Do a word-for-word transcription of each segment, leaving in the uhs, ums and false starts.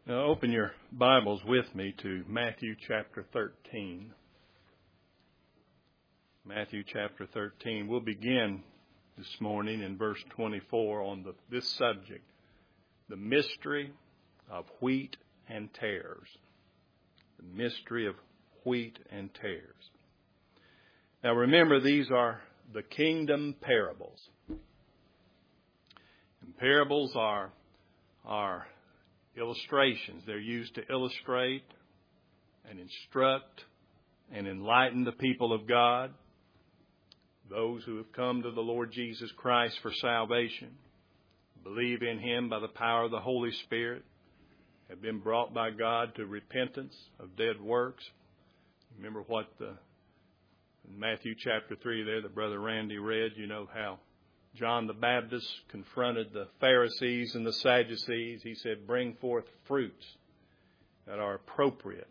Now open your Bibles with me to Matthew chapter thirteen. Matthew chapter thirteen. We'll begin this morning in verse twenty-four on the, this subject, the mystery of wheat and tares. The mystery of wheat and tares. Now remember, these are the kingdom parables. And parables are, are illustrations. They're used to illustrate and instruct and enlighten the people of God, those who have come to the Lord Jesus Christ for salvation, believe in Him by the power of the Holy Spirit, have been brought by God to repentance of dead works. Remember what the, in Matthew chapter three there that Brother Randy read, you know how John the Baptist confronted the Pharisees and the Sadducees. He said, bring forth fruits that are appropriate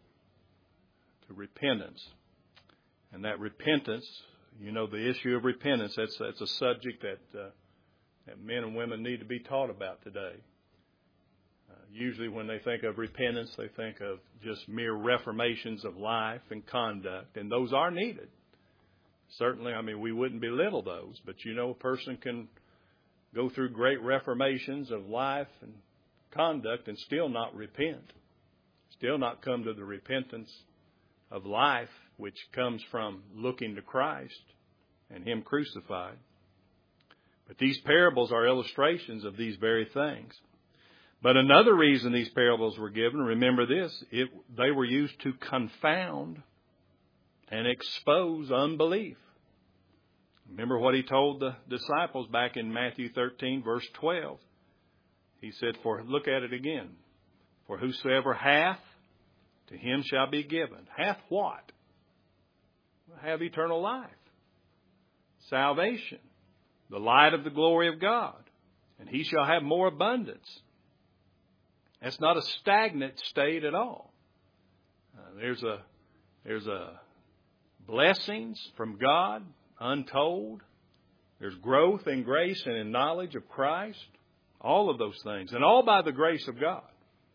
to repentance. And that repentance, you know, the issue of repentance, that's, that's a subject that, uh, that men and women need to be taught about today. Uh, usually when they think of repentance, they think of just mere reformations of life and conduct, and those are needed. Certainly, I mean, we wouldn't belittle those, but you know, a person can go through great reformations of life and conduct and still not repent, still not come to the repentance of life, which comes from looking to Christ and Him crucified. But these parables are illustrations of these very things. But another reason these parables were given, remember this, it, they were used to confound and expose unbelief. Remember what He told the disciples back in Matthew thirteen, verse twelve. He said, "For look at it again. For whosoever hath, to him shall be given." Hath what? Have eternal life, salvation, the light of the glory of God, and he shall have more abundance. That's not a stagnant state at all. Uh, there's a there's a blessings from God, untold. There's growth in grace and in knowledge of Christ. All of those things. And all by the grace of God.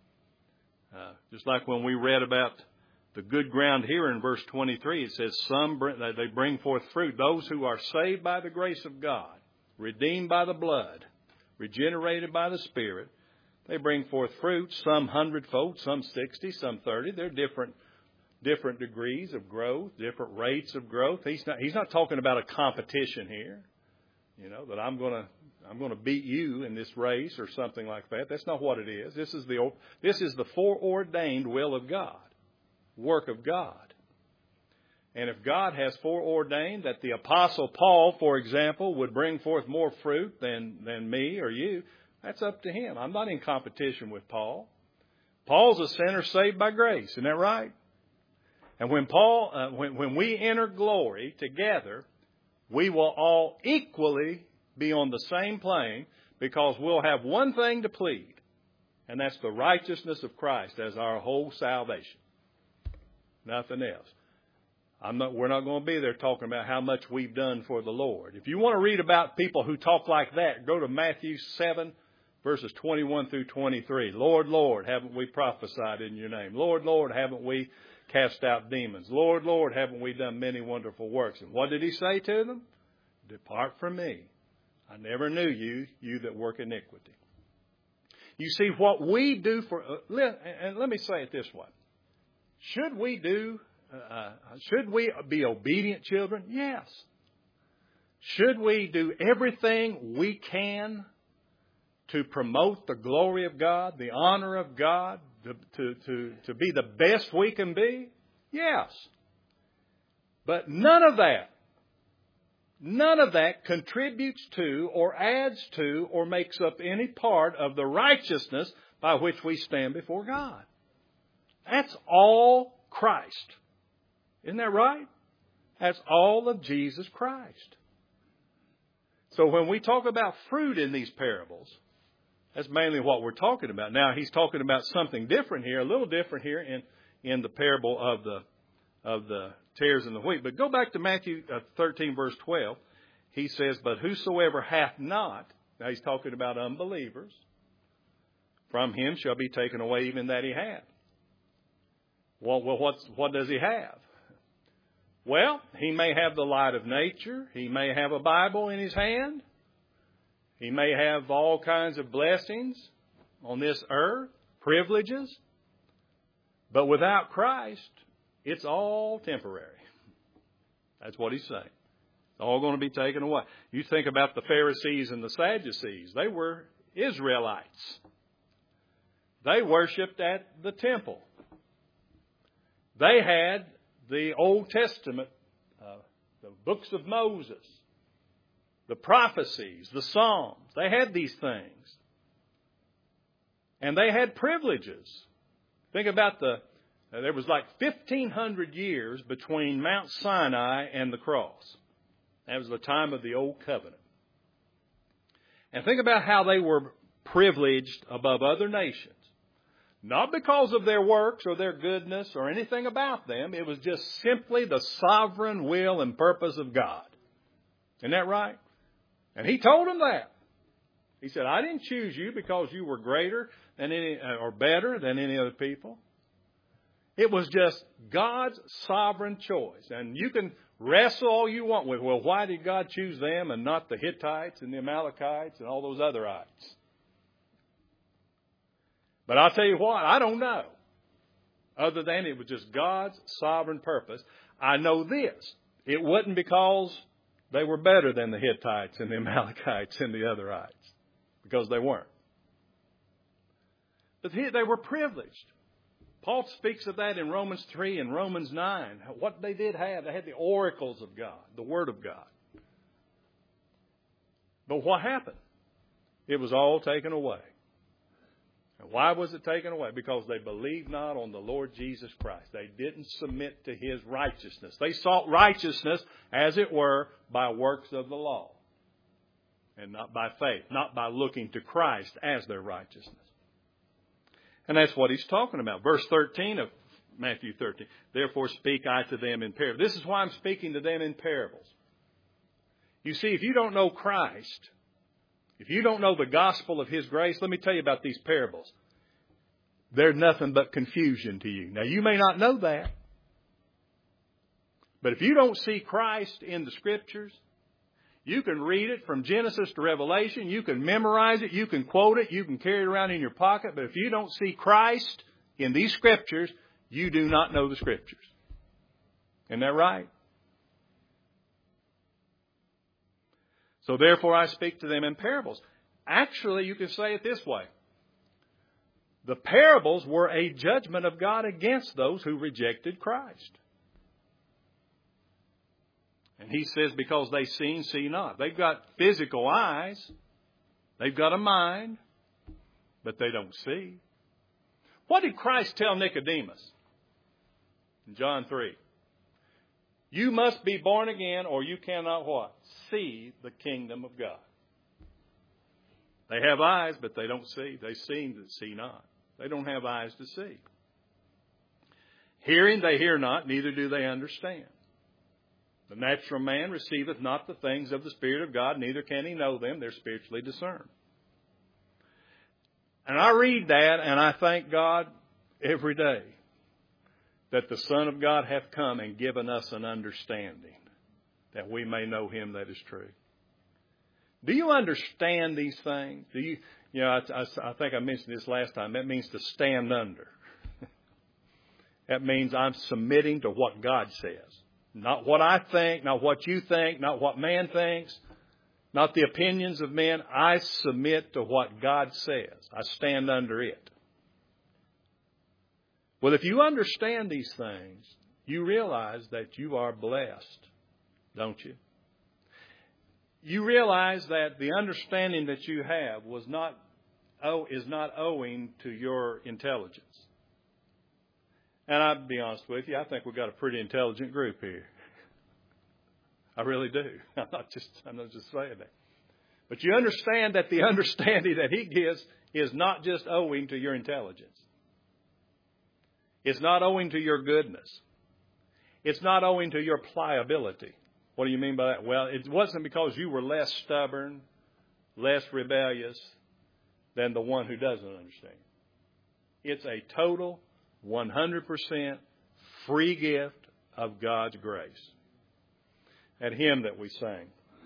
Uh, just like when we read about the good ground here in verse twenty-three, it says, "Some bring, they bring forth fruit." Those who are saved by the grace of God, redeemed by the blood, regenerated by the Spirit, they bring forth fruit, some hundredfold, some sixty, some thirty. They're different different degrees of growth, different rates of growth. He's not, he's not talking about a competition here, you know, that I'm going to I'm going to beat you in this race or something like that. That's not what it is. This is the this is the foreordained will of God, work of God. And if God has foreordained that the Apostle Paul, for example, would bring forth more fruit than, than me or you, that's up to him. I'm not in competition with Paul. Paul's a sinner saved by grace. Isn't that right? And when Paul, uh, when, when we enter glory together, we will all equally be on the same plane because we'll have one thing to plead, and that's the righteousness of Christ as our whole salvation. Nothing else. I'm not, we're not going to be there talking about how much we've done for the Lord. If you want to read about people who talk like that, go to Matthew seven, verses twenty-one through twenty-three. Lord, Lord, haven't we prophesied in your name? Lord, Lord, haven't we cast out demons? Lord, Lord, haven't we done many wonderful works? And what did He say to them? Depart from me. I never knew you, you that work iniquity. You see, what we do for, uh, let, and let me say it this way. Should we do, uh, should we be obedient children? Yes. Should we do everything we can to promote the glory of God, the honor of God, to, to, to, to be the best we can be? Yes. But none of that, none of that contributes to or adds to or makes up any part of the righteousness by which we stand before God. That's all Christ. Isn't that right? That's all of Jesus Christ. So when we talk about fruit in these parables, that's mainly what we're talking about. Now, He's talking about something different here, a little different here in, in the parable of the of the tares and the wheat. But go back to Matthew thirteen, verse twelve. He says, "But whosoever hath not," now He's talking about unbelievers, from him shall be taken away even that he had. Well, well what's, what does he have? Well, he may have the light of nature. He may have a Bible in his hand. He may have all kinds of blessings on this earth, privileges. But without Christ, it's all temporary. That's what he's saying. It's all going to be taken away. You think about the Pharisees and the Sadducees. They were Israelites. They worshipped at the temple. They had the Old Testament, uh, the books of Moses, the prophecies, the Psalms. They had these things. And they had privileges. Think about the, uh, there was like fifteen hundred years between Mount Sinai and the cross. That was the time of the Old Covenant. And think about how they were privileged above other nations. Not because of their works or their goodness or anything about them. It was just simply the sovereign will and purpose of God. Isn't that right? And he told them that. He said, I didn't choose you because you were greater than any, or better than any other people. It was just God's sovereign choice. And you can wrestle all you want with, well, why did God choose them and not the Hittites and the Amalekites and all those other ites? But I'll tell you what, I don't know. Other than it was just God's sovereign purpose. I know this. It wasn't because they were better than the Hittites and the Amalekites and the other ites. Because they weren't. But they were privileged. Paul speaks of that in Romans three and Romans nine. What they did have, they had the oracles of God, the Word of God. But what happened? It was all taken away. And why was it taken away? Because they believed not on the Lord Jesus Christ. They didn't submit to His righteousness. They sought righteousness, as it were, by works of the law. And not by faith. Not by looking to Christ as their righteousness. And that's what he's talking about. Verse thirteen of Matthew thirteen. Therefore speak I to them in parables. This is why I'm speaking to them in parables. You see, if you don't know Christ, if you don't know the gospel of His grace, let me tell you about these parables. They're nothing but confusion to you. Now, you may not know that. But if you don't see Christ in the Scriptures, you can read it from Genesis to Revelation. You can memorize it. You can quote it. You can carry it around in your pocket. But if you don't see Christ in these Scriptures, you do not know the Scriptures. Isn't that right? So therefore I speak to them in parables. Actually, you can say it this way. The parables were a judgment of God against those who rejected Christ. And he says, because they see and see not. They've got physical eyes. They've got a mind. But they don't see. What did Christ tell Nicodemus in John three? You must be born again or you cannot what? See the kingdom of God. They have eyes, but they don't see. They see that see not. They don't have eyes to see. Hearing they hear not, neither do they understand. The natural man receiveth not the things of the Spirit of God, neither can he know them. They're spiritually discerned. And I read that and I thank God every day that the Son of God hath come and given us an understanding that we may know Him that is true. Do you understand these things? Do you, you know, I, I, I think I mentioned this last time. That means to stand under. That means I'm submitting to what God says. Not what I think, not what you think, not what man thinks, not the opinions of men. I submit to what God says. I stand under it. Well, if you understand these things, you realize that you are blessed, don't you? You realize that the understanding that you have was not oh, is not owing to your intelligence. And I'll be honest with you, I think we've got a pretty intelligent group here. I really do. I'm not just I'm not just saying that. But you understand that the understanding that He gives is not just owing to your intelligence. It's not owing to your goodness. It's not owing to your pliability. What do you mean by that? Well, it wasn't because you were less stubborn, less rebellious, than the one who doesn't understand. It's a total one hundred percent free gift of God's grace. That hymn that we sang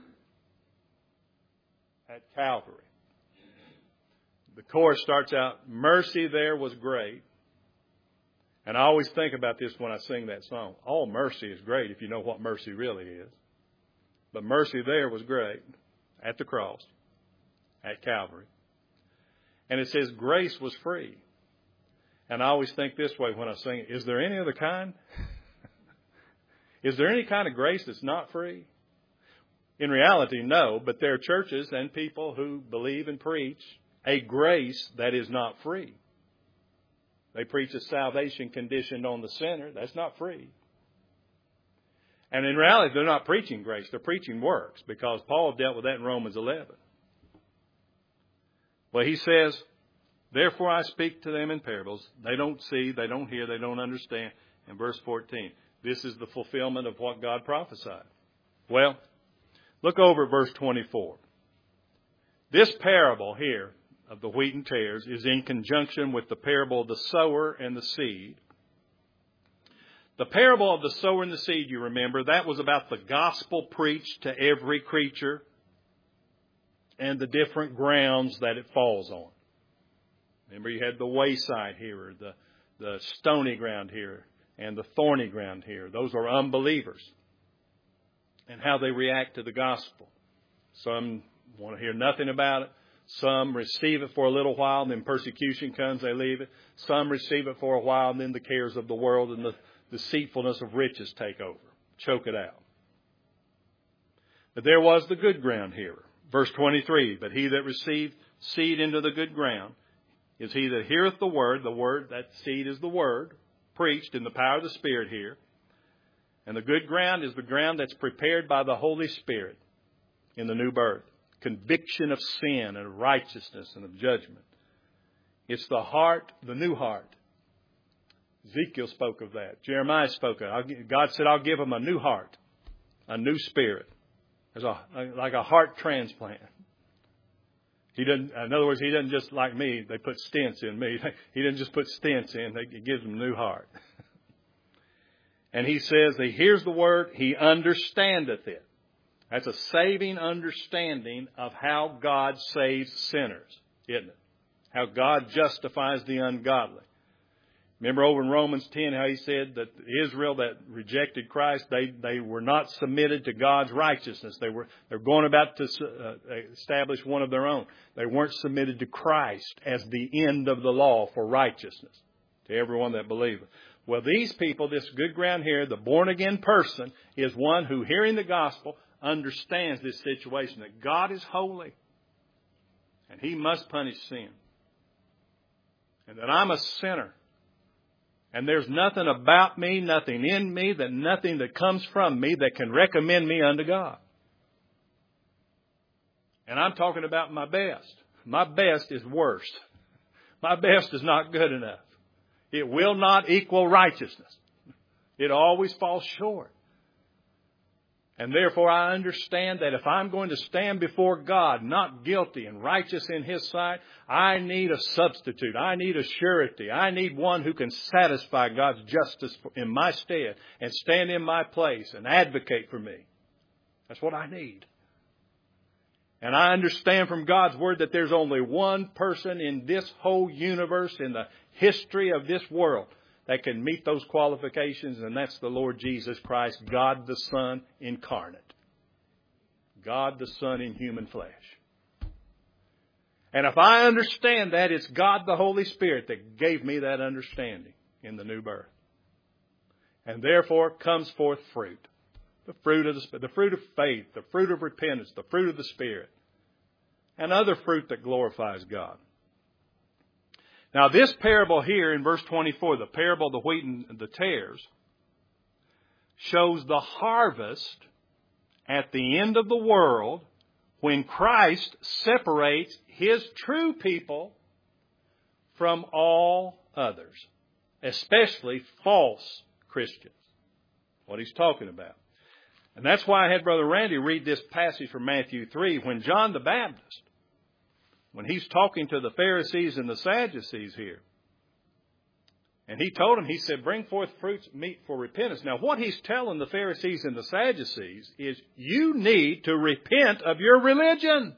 at Calvary. The chorus starts out, mercy there was great. And I always think about this when I sing that song. All mercy is great if you know what mercy really is. But mercy there was great at the cross, at Calvary. And it says grace was free. And I always think this way when I sing it. Is there any other kind? Is there any kind of grace that's not free? In reality, no. But there are churches and people who believe and preach a grace that is not free. They preach a salvation conditioned on the sinner. That's not free. And in reality, they're not preaching grace. They're preaching works, because Paul dealt with that in Romans eleven. Well, he says, therefore I speak to them in parables. They don't see, they don't hear, they don't understand. In verse fourteen, this is the fulfillment of what God prophesied. Well, look over at verse twenty-four. This parable here of the wheat and tares is in conjunction with the parable of the sower and the seed. The parable of the sower and the seed, you remember, that was about the gospel preached to every creature and the different grounds that it falls on. Remember, you had the wayside here, the, the stony ground here, and the thorny ground here. Those are unbelievers and how they react to the gospel. Some want to hear nothing about it. Some receive it for a little while, and then persecution comes, they leave it. Some receive it for a while, and then the cares of the world and the deceitfulness of riches take over, choke it out. But there was the good ground here. Verse twenty-three, but he that received seed into the good ground is he that heareth the word. The word, that seed is the word, preached in the power of the Spirit here. And the good ground is the ground that's prepared by the Holy Spirit in the new birth. Conviction of sin and of righteousness and of judgment. It's the heart, the new heart. Ezekiel spoke of that. Jeremiah spoke of it. God said, I'll give them a new heart, a new spirit. It's a, like a heart transplant. He doesn't, in other words, he doesn't just like me, they put stents in me. He didn't just put stents in, he gives them a new heart. And he says, he hears the word, he understandeth it. That's a saving understanding of how God saves sinners, isn't it? How God justifies the ungodly. Remember over in Romans ten how he said that Israel that rejected Christ, they, they were not submitted to God's righteousness. They were they're going about to uh, establish one of their own. They weren't submitted to Christ as the end of the law for righteousness to everyone that believeth. Well, these people, this good ground here, the born-again person, is one who, hearing the gospel, understands this situation, that God is holy and He must punish sin. And that I'm a sinner. And there's nothing about me, nothing in me, that nothing that comes from me that can recommend me unto God. And I'm talking about my best. My best is worse. My best is not good enough. It will not equal righteousness. It always falls short. And therefore I understand that if I'm going to stand before God not guilty and righteous in His sight, I need a substitute. I need a surety. I need one who can satisfy God's justice in my stead and stand in my place and advocate for me. That's what I need. And I understand from God's Word that there's only one person in this whole universe, in the history of this world, that can meet those qualifications, and that's the Lord Jesus Christ, God the Son incarnate. God the Son in human flesh. And if I understand that, it's God the Holy Spirit that gave me that understanding in the new birth. And therefore comes forth fruit. The fruit of the, the fruit of faith, the fruit of repentance, the fruit of the Spirit, and other fruit that glorifies God. Now, this parable here in verse twenty-four, the parable of the wheat and the tares, shows the harvest at the end of the world when Christ separates His true people from all others, especially false Christians. What He's talking about. And that's why I had Brother Randy read this passage from Matthew three when John the Baptist when he's talking to the Pharisees and the Sadducees here. And he told them, he said, bring forth fruits meet for repentance. Now, what he's telling the Pharisees and the Sadducees is you need to repent of your religion.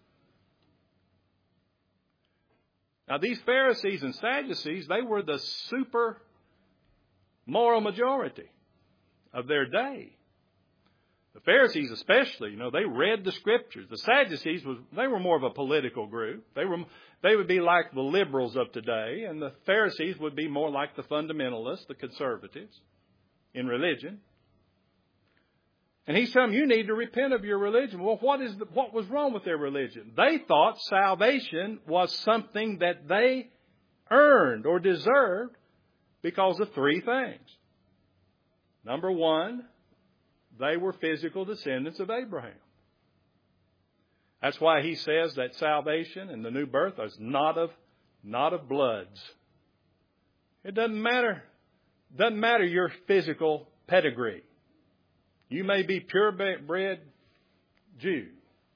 Now, these Pharisees and Sadducees, they were the super moral majority of their day. The Pharisees especially, you know, they read the Scriptures. The Sadducees, was they were more of a political group. They were they would be like the liberals of today, and the Pharisees would be more like the fundamentalists, the conservatives in religion. And he's telling them, you need to repent of your religion. Well, what is the, what was wrong with their religion? They thought salvation was something that they earned or deserved because of three things. Number one, they were physical descendants of Abraham. That's why he says that salvation and the new birth is not of, not of bloods. It doesn't matter, doesn't matter your physical pedigree. You may be purebred Jew.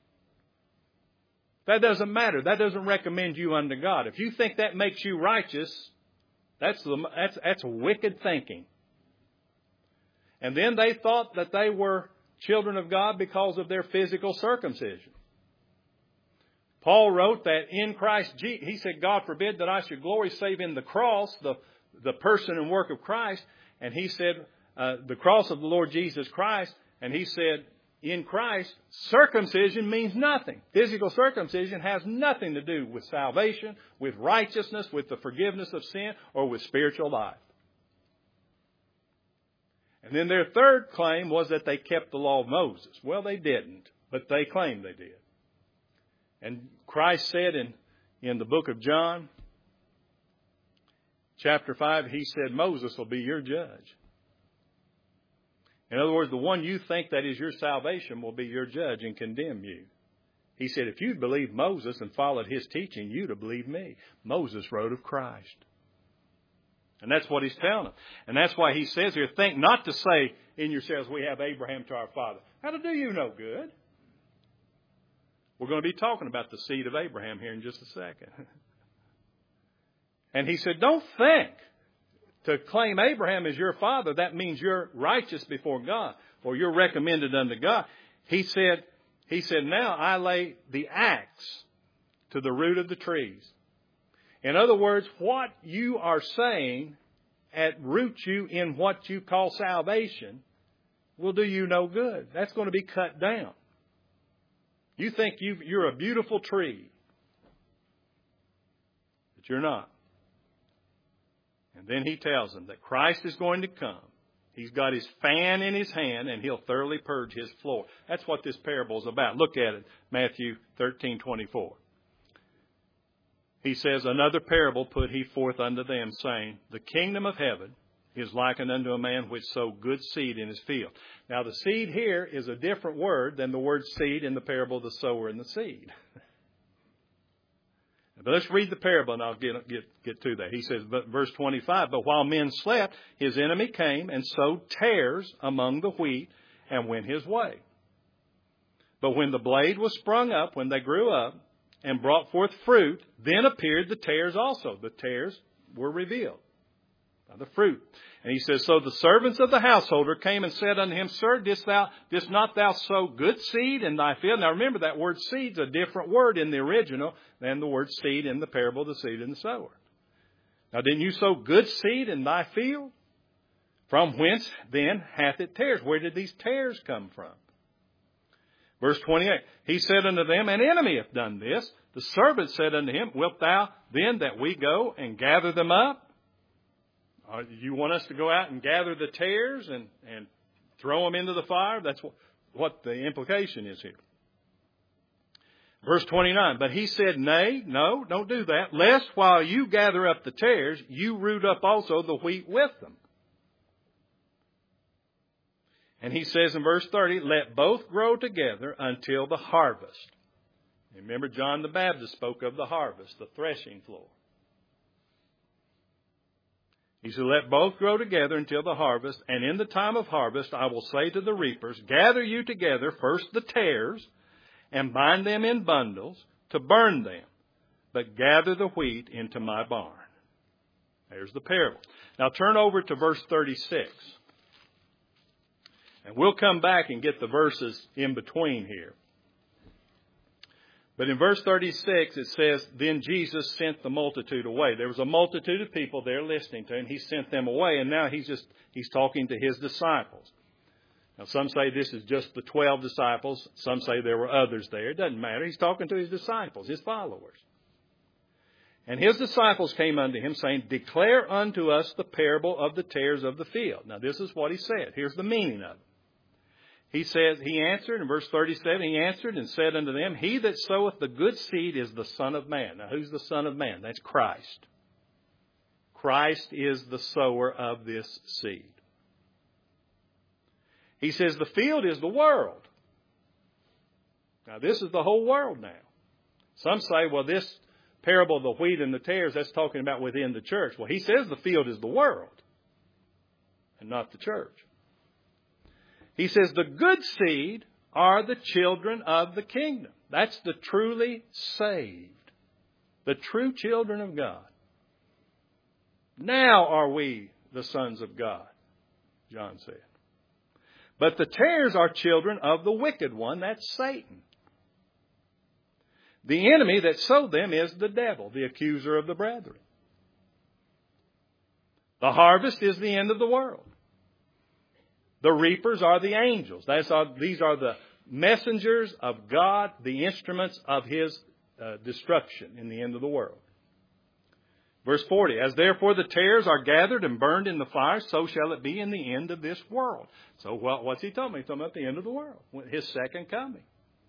That doesn't matter. That doesn't recommend you unto God. If you think that makes you righteous, that's the, that's that's wicked thinking. And then they thought that they were children of God because of their physical circumcision. Paul wrote that in Christ Jesus, he said, God forbid that I should glory save in the cross, the, the person and work of Christ. And he said, uh, the cross of the Lord Jesus Christ. And he said, in Christ, circumcision means nothing. Physical circumcision has nothing to do with salvation, with righteousness, with the forgiveness of sin, or with spiritual life. And then their third claim was that they kept the law of Moses. Well, they didn't, but they claimed they did. And Christ said in, in the book of John, chapter five, he said, Moses will be your judge. In other words, the one you think that is your salvation will be your judge and condemn you. He said, if you'd believed Moses and followed his teaching, you'd have believed me. Moses wrote of Christ. And that's what he's telling them. And that's why he says here, think not to say in yourselves, we have Abraham to our father. That'll do you no good. We're going to be talking about the seed of Abraham here in just a second. And he said, don't think to claim Abraham as your father, that means you're righteous before God or you're recommended unto God. He said, he said, now I lay the axe to the root of the trees. In other words, what you are saying at root you in what you call salvation will do you no good. That's going to be cut down. You think you've, you're a beautiful tree, but you're not. And then he tells them that Christ is going to come. He's got his fan in his hand and he'll thoroughly purge his floor. That's what this parable is about. Look at it, Matthew thirteen twenty-four. He says, another parable put he forth unto them, saying, the kingdom of heaven is likened unto a man which sowed good seed in his field. Now, the seed here is a different word than the word seed in the parable of the sower and the seed. But let's read the parable and I'll get, get, get to that. He says, but verse twenty-five, but while men slept, his enemy came and sowed tares among the wheat and went his way. But when the blade was sprung up, when they grew up, and brought forth fruit, then appeared the tares also. The tares were revealed by the fruit. And he says, so the servants of the householder came and said unto him, Sir, didst thou, didst not thou sow good seed in thy field? Now remember, that word seed's a different word in the original than the word seed in the parable of the seed and the sower. Now didn't you sow good seed in thy field? From whence then hath it tares? Where did these tares come from? Verse twenty-eight, he said unto them, an enemy hath done this. The servant said unto him, wilt thou then that we go and gather them up? Or you want us to go out and gather the tares and, and throw them into the fire? That's what, what the implication is here. Verse twenty-nine, but he said, nay, no, don't do that. Lest while you gather up the tares, you root up also the wheat with them. And he says in verse thirty, let both grow together until the harvest. Remember, John the Baptist spoke of the harvest, the threshing floor. He said, let both grow together until the harvest. And in the time of harvest, I will say to the reapers, gather you together first the tares and bind them in bundles to burn them. but gather the wheat into my barn. There's the parable. Now turn over to verse thirty-six. And we'll come back and get the verses in between here. But in verse thirty-six it says, then Jesus sent the multitude away. There was a multitude of people there listening to him. He sent them away, and now he's just he's talking to his disciples. Now some say this is just the twelve disciples. Some say there were others there. It doesn't matter. He's talking to his disciples, his followers. And his disciples came unto him, saying, declare unto us the parable of the tares of the field. Now this is what he said. Here's the meaning of it. He says, he answered, in verse thirty-seven, he answered and said unto them, he that soweth the good seed is the Son of Man. Now who's the Son of Man? That's Christ. Christ is the sower of this seed. He says the field is the world. Now this is the whole world now. Some say, well, this parable of the wheat and the tares, that's talking about within the church. Well, he says the field is the world and not the church. He says the good seed are the children of the kingdom. That's the truly saved, the true children of God. Now are we the sons of God, John said. But the tares are children of the wicked one, that's Satan. The enemy that sowed them is the devil, the accuser of the brethren. The harvest is the end of the world. The reapers are the angels. That's all, these are the messengers of God, the instruments of His uh, destruction in the end of the world. Verse forty, as therefore the tares are gathered and burned in the fire, so shall it be in the end of this world. So what, what's He talking about? He's talking about the end of the world, His second coming.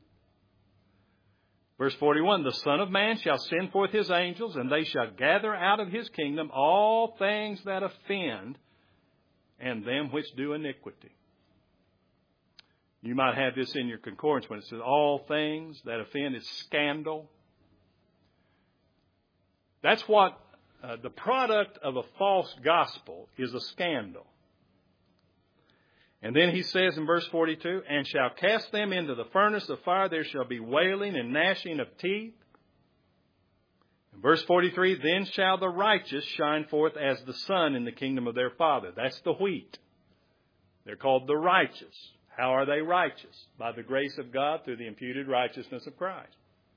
Verse forty-one, the Son of Man shall send forth His angels, and they shall gather out of His kingdom all things that offend, and them which do iniquity. You might have this in your concordance when it says all things that offend is scandal. That's what uh, the product of a false gospel is, a scandal. And then he says in verse forty-two, and shall cast them into the furnace of fire, there shall be wailing and gnashing of teeth. In verse forty-three, then shall the righteous shine forth as the sun in the kingdom of their Father. That's the wheat. They're called the righteous. How are they righteous? By the grace of God through the imputed righteousness of Christ.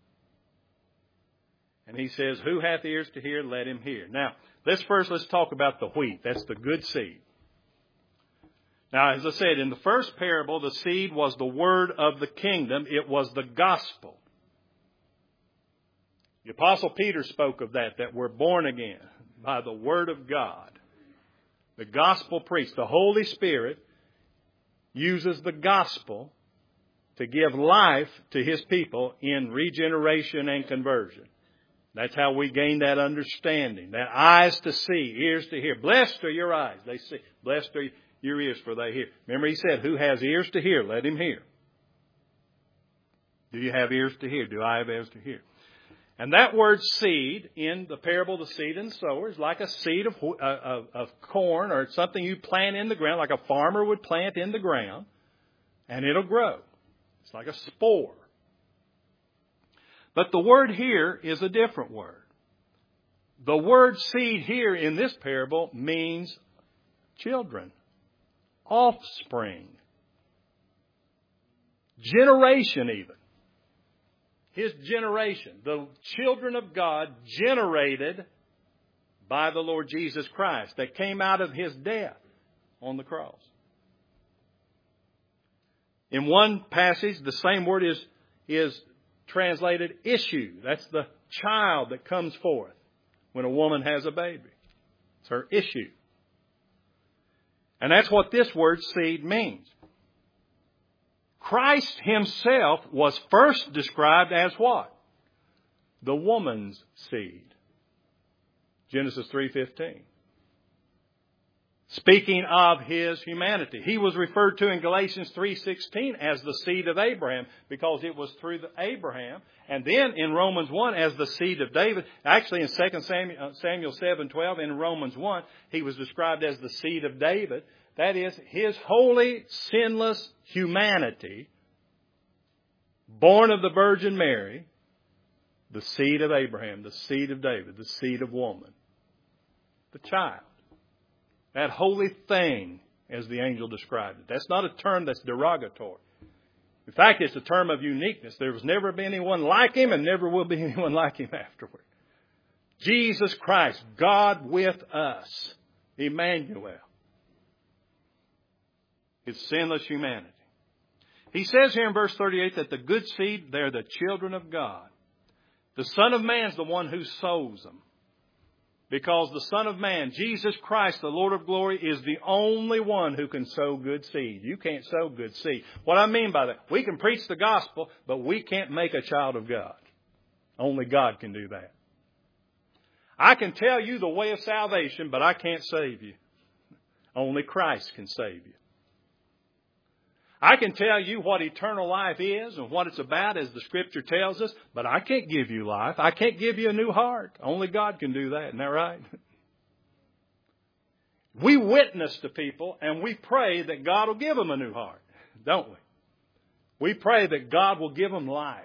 And he says, who hath ears to hear, let him hear. Now, let's first, let's talk about the wheat. That's the good seed. Now, as I said, in the first parable, the seed was the word of the kingdom. It was the gospel. The Apostle Peter spoke of that, that we're born again by the word of God. The gospel preached. The Holy Spirit uses the gospel to give life to His people in regeneration and conversion. That's how we gain that understanding. That eyes to see, ears to hear. Blessed are your eyes, they see. Blessed are your ears, for they hear. Remember He said, who has ears to hear, let him hear. Do you have ears to hear? Do I have ears to hear? And that word seed in the parable of the seed and sower is like a seed of, of, of corn or something you plant in the ground, like a farmer would plant in the ground, and it'll grow. It's like a spore. But the word here is a different word. The word seed here in this parable means children, offspring, generation even. His generation, the children of God generated by the Lord Jesus Christ that came out of His death on the cross. In one passage, the same word is, is translated issue. That's the child that comes forth when a woman has a baby. It's her issue. And that's what this word seed means. Christ Himself was first described as what? The woman's seed. Genesis three fifteen. Speaking of His humanity. He was referred to in Galatians three sixteen as the seed of Abraham because it was through the Abraham. And then in Romans one as the seed of David. Actually in Second Samuel seven twelve in Romans one He was described as the seed of David. That is, His holy, sinless humanity, born of the Virgin Mary, The seed of Abraham, the seed of David, the seed of woman. The child. That holy thing, as the angel described it. That's not a term that's derogatory. In fact, it's a term of uniqueness. There was never been anyone like him and never will be anyone like him afterward. Jesus Christ, God with us. Emmanuel. His sinless humanity. He says here in verse thirty-eight that the good seed, they're the children of God. The Son of Man's the one who sows them. Because the Son of Man, Jesus Christ, the Lord of glory, is the only one who can sow good seed. You can't sow good seed. What I mean by that, we can preach the gospel, but we can't make a child of God. Only God can do that. I can tell you the way of salvation, but I can't save you. Only Christ can save you. I can tell you what eternal life is and what it's about, as the Scripture tells us, but I can't give you life. I can't give you a new heart. Only God can do that. Isn't that right? We witness to people and we pray that God will give them a new heart, don't we? We pray that God will give them life.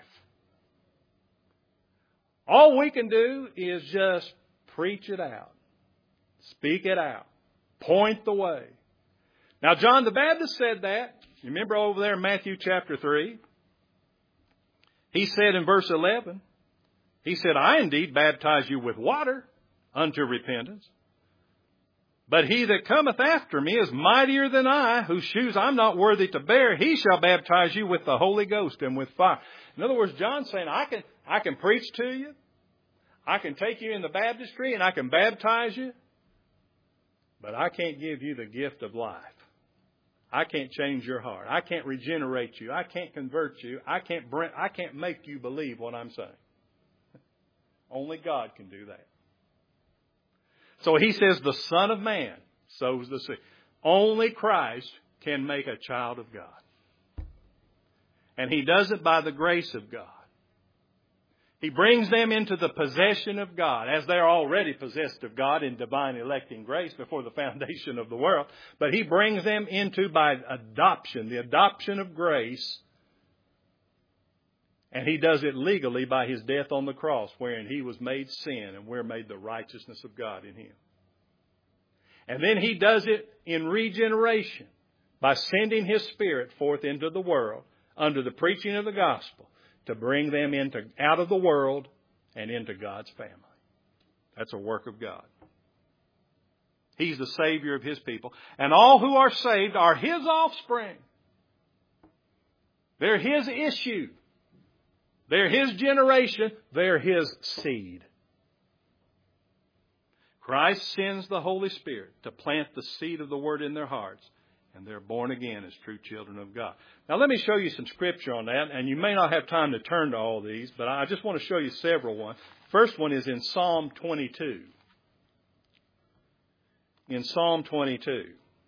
All we can do is just preach it out. Speak it out. Point the way. Now, John the Baptist said that. You remember over there in Matthew chapter three? He said in verse eleven, he said, I indeed baptize you with water unto repentance. But he that cometh after me is mightier than I, whose shoes I'm not worthy to bear. He shall baptize you with the Holy Ghost and with fire. In other words, John's saying, I can, I can preach to you. I can take you in the baptistry and I can baptize you. But I can't give you the gift of life. I can't change your heart. I can't regenerate you. I can't convert you. I can't bring, I can't make you believe what I'm saying. Only God can do that. So he says the Son of Man sows the seed. Only Christ can make a child of God. And he does it by the grace of God. He brings them into the possession of God, as they're already possessed of God in divine electing grace before the foundation of the world. But he brings them into by adoption, the adoption of grace. And he does it legally by his death on the cross, wherein he was made sin and we're made the righteousness of God in him. And then he does it in regeneration by sending his Spirit forth into the world under the preaching of the gospel, to bring them into out of the world and into God's family. That's a work of God. He's the Savior of his people. And all who are saved are his offspring. They're his issue. They're his generation. They're his seed. Christ sends the Holy Spirit to plant the seed of the Word in their hearts. And they're born again as true children of God. Now let me show you some scripture on that. And you may not have time to turn to all these, but I just want to show you several ones. First one is in Psalm twenty-two. In Psalm twenty-two.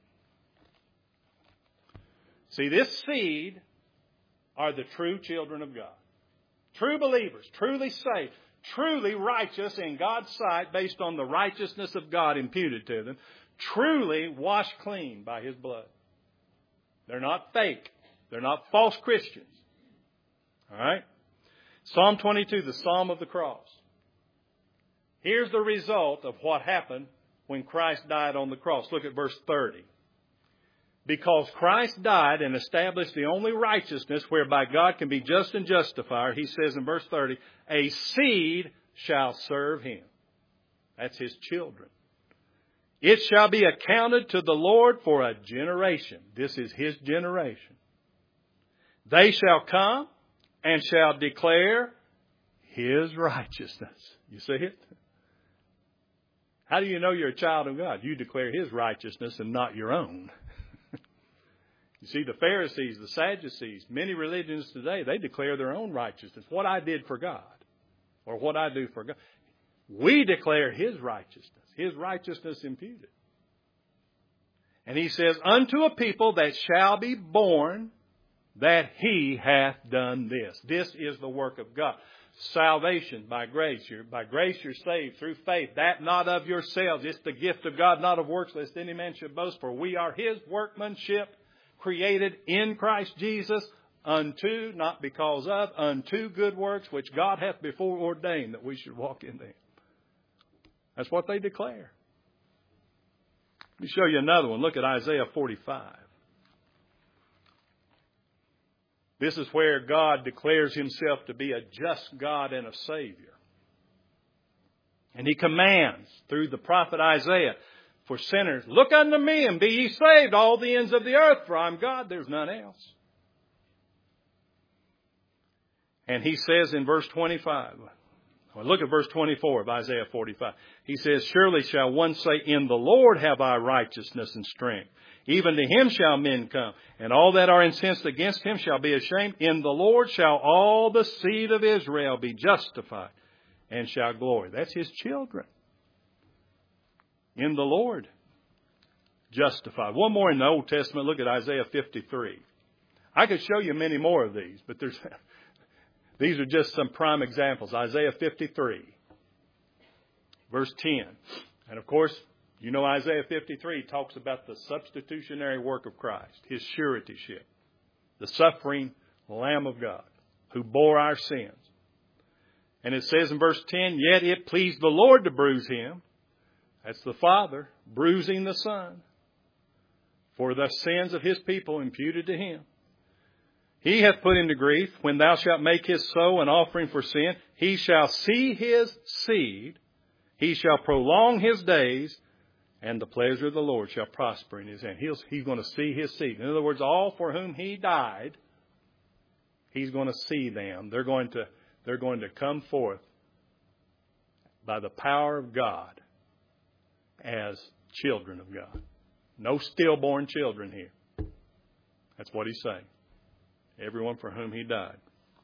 See, this seed are the true children of God. True believers, truly saved, truly righteous in God's sight based on the righteousness of God imputed to them. Truly washed clean by his blood. They're not fake. They're not false Christians. All right? Psalm twenty-two, the Psalm of the Cross. Here's the result of what happened when Christ died on the cross. Look at verse thirty. Because Christ died and established the only righteousness whereby God can be just and justified, he says in verse thirty, a seed shall serve him. That's his children. It shall be accounted to the Lord for a generation. This is his generation. They shall come and shall declare his righteousness. You see it? How do you know you're a child of God? You declare his righteousness and not your own. You see, the Pharisees, the Sadducees, many religions today, they declare their own righteousness. What I did for God or what I do for God. We declare his righteousness. His righteousness imputed. And he says, unto a people that shall be born, that he hath done this. This is the work of God. Salvation by grace. You're, by grace you're saved through faith. That not of yourselves. It's the gift of God, not of works, lest any man should boast. For we are his workmanship, created in Christ Jesus unto, not because of, unto good works which God hath before ordained that we should walk in them. That's what they declare. Let me show you another one. Look at Isaiah forty-five. This is where God declares himself to be a just God and a Savior. And he commands through the prophet Isaiah for sinners, look unto me and be ye saved, all the ends of the earth, for I'm God, there's none else. And he says in verse twenty-five, well, look at verse twenty-four of Isaiah forty-five. He says, surely shall one say, in the Lord have I righteousness and strength. Even to him shall men come, and all that are incensed against him shall be ashamed. In the Lord shall all the seed of Israel be justified, and shall glory. That's his children. In the Lord, justified. One more in the Old Testament. Look at Isaiah fifty-three. I could show you many more of these, but there's these are just some prime examples. Isaiah fifty-three, verse ten. And of course, you know Isaiah fifty-three talks about the substitutionary work of Christ, his suretyship, the suffering Lamb of God who bore our sins. And it says in verse ten, yet it pleased the Lord to bruise him. That's the Father bruising the Son for the sins of his people imputed to him. He hath put him to grief. When thou shalt make his soul an offering for sin, he shall see his seed. He shall prolong his days, and the pleasure of the Lord shall prosper in his hand. He's, he's going to see his seed. In other words, all for whom he died, he's going to see them. They're going to, they're going to come forth by the power of God as children of God. No stillborn children here. That's what he's saying. Everyone for whom he died.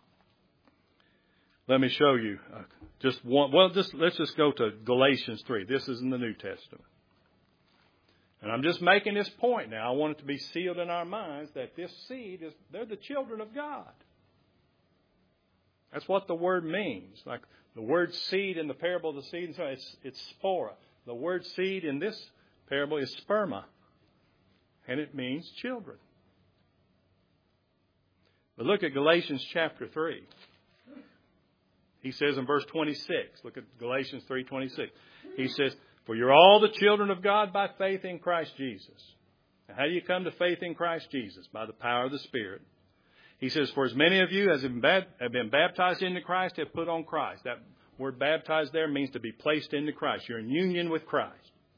Let me show you uh, just one. Well, just let's just go to Galatians three. This is in the New Testament. And I'm just making this point now. I want it to be sealed in our minds that this seed is, they're the children of God. That's what the word means. Like the word seed in the parable of the seed, it's, it's spora. The word seed in this parable is sperma. And it means children. But look at Galatians chapter three. He says in verse twenty-six, look at Galatians three twenty-six. He says, for you're all the children of God by faith in Christ Jesus. And how do you come to faith in Christ Jesus? By the power of the Spirit. He says, for as many of you as have been baptized into Christ have put on Christ. That word baptized there means to be placed into Christ. You're in union with Christ.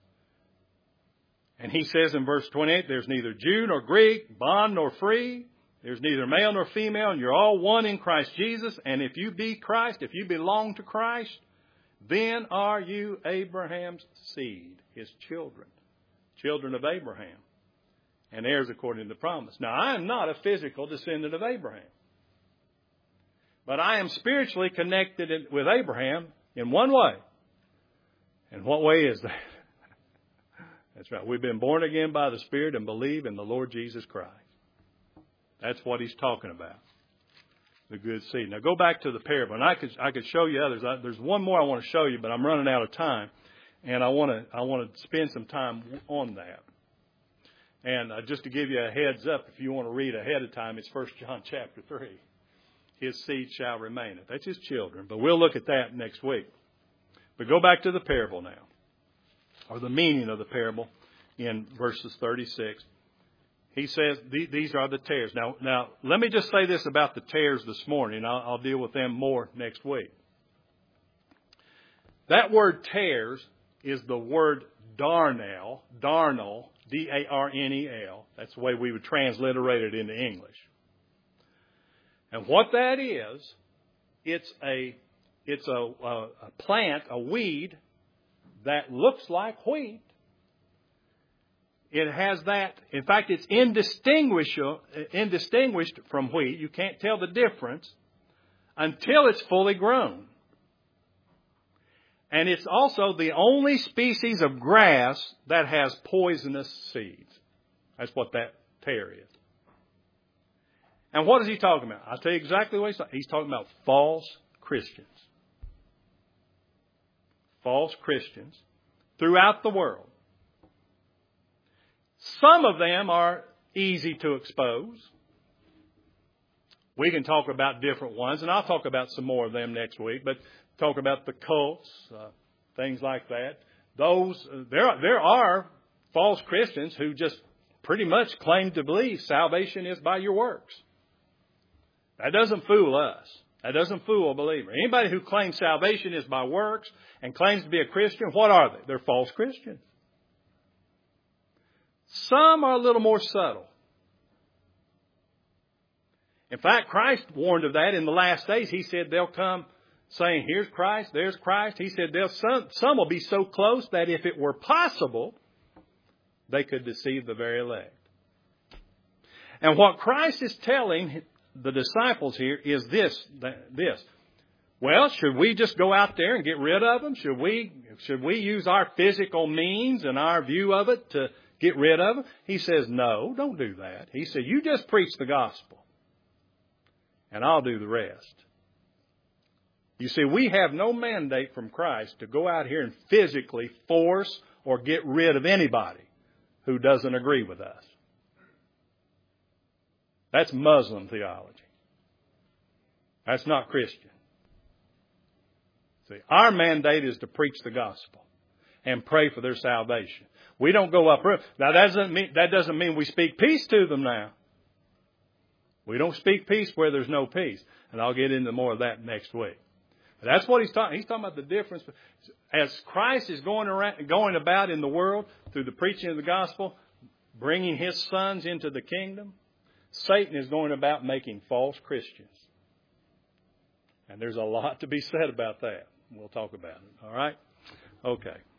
And he says in verse twenty-eight, there's neither Jew nor Greek, bond nor free. There's neither male nor female, and you're all one in Christ Jesus. And if you be Christ, if you belong to Christ, then are you Abraham's seed, his children, children of Abraham, and heirs according to the promise. Now, I am not a physical descendant of Abraham, but I am spiritually connected with Abraham in one way. And what way is that? That's right. We've been born again by the Spirit and believe in the Lord Jesus Christ. That's what he's talking about. The good seed. Now go back to the parable, and I could I could show you others. I, there's one more I want to show you, but I'm running out of time, and I want to I want to spend some time on that. And uh, just to give you a heads up, if you want to read ahead of time, it's First John chapter three. His seed shall remain. That's his children, but we'll look at that next week. But go back to the parable now, or the meaning of the parable in verses thirty-six. He says these are the tares. Now, now let me just say this about the tares this morning. I'll, I'll deal with them more next week. That word tares is the word darnel, darnel, D A R N E L. That's the way we would transliterate it into English. And what that is, it's a it's a, a, a plant, a weed that looks like wheat. It has that. In fact, it's indistinguishable, indistinguished from wheat. You can't tell the difference until it's fully grown. And it's also the only species of grass that has poisonous seeds. That's what that tare is. And what is he talking about? I'll tell you exactly what he's talking about. He's talking about false Christians. False Christians throughout the world. Some of them are easy to expose. We can talk about different ones, and I'll talk about some more of them next week, but talk about the cults, uh, things like that. Those, uh, there, there are false Christians who just pretty much claim to believe salvation is by your works. That doesn't fool us. That doesn't fool a believer. Anybody who claims salvation is by works and claims to be a Christian, what are they? They're false Christians. Some are a little more subtle. In fact, Christ warned of that in the last days. He said they'll come saying, here's Christ, there's Christ. He said they'll, some, some will be so close that if it were possible, they could deceive the very elect. And what Christ is telling the disciples here is this, this. Well, should we just go out there and get rid of them? Should we, should we use our physical means and our view of it to get rid of them? He says, no, don't do that. He said, you just preach the gospel, and I'll do the rest. You see, we have no mandate from Christ to go out here and physically force or get rid of anybody who doesn't agree with us. That's Muslim theology. That's not Christian. See, our mandate is to preach the gospel and pray for their salvation. We don't go up. Now, that doesn't mean, that doesn't mean we speak peace to them now. We don't speak peace where there's no peace. And I'll get into more of that next week. But that's what he's talking. He's talking about the difference. As Christ is going around, going about in the world through the preaching of the gospel, bringing his sons into the kingdom, Satan is going about making false Christians. And there's a lot to be said about that. We'll talk about it. All right? Okay.